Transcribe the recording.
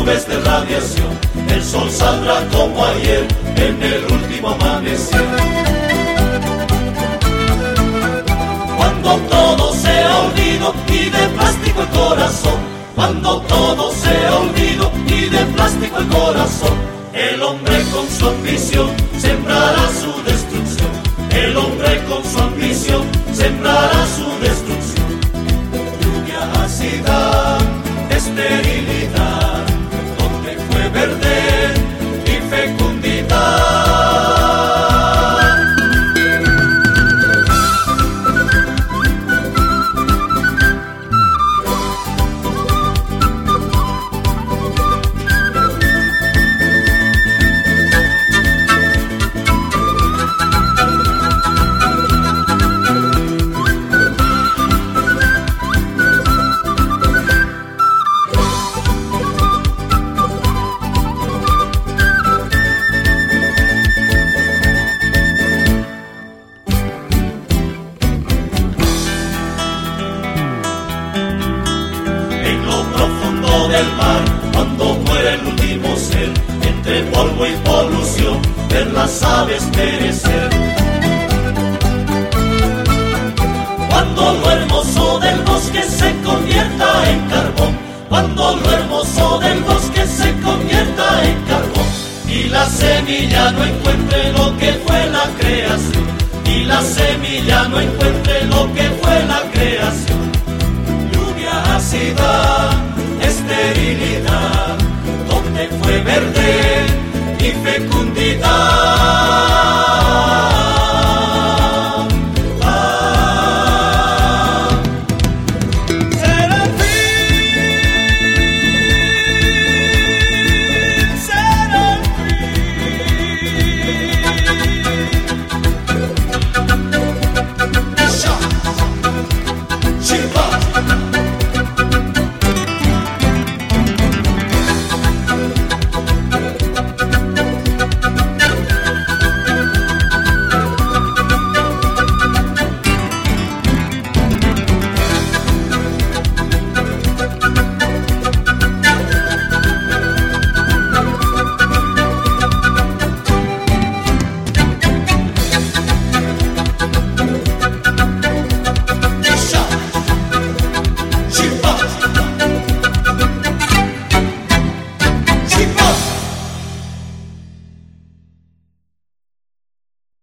nubes de radiación, el sol saldrá como ayer en el último amanecer. Cuando todo sea olvido y de plástico el corazón, cuando todo sea olvido y de plástico el corazón, el hombre con su ambición sembrará su destrucción. El hombre con su ambición sembrará su destrucción. Lluvia ácida, esterilidad, donde fue verde y fecundidad. Del mar, cuando muere el último ser, entre polvo y polución, ver las aves perecer. Cuando lo hermoso del bosque se convierta en carbón, cuando lo hermoso del bosque se convierta en carbón, y la semilla no encuentre lo que fue la creación, y la semilla no encuentre lo que fue la creación. Lluvia ácida, esterilidad, donde fue verde y fecundidad.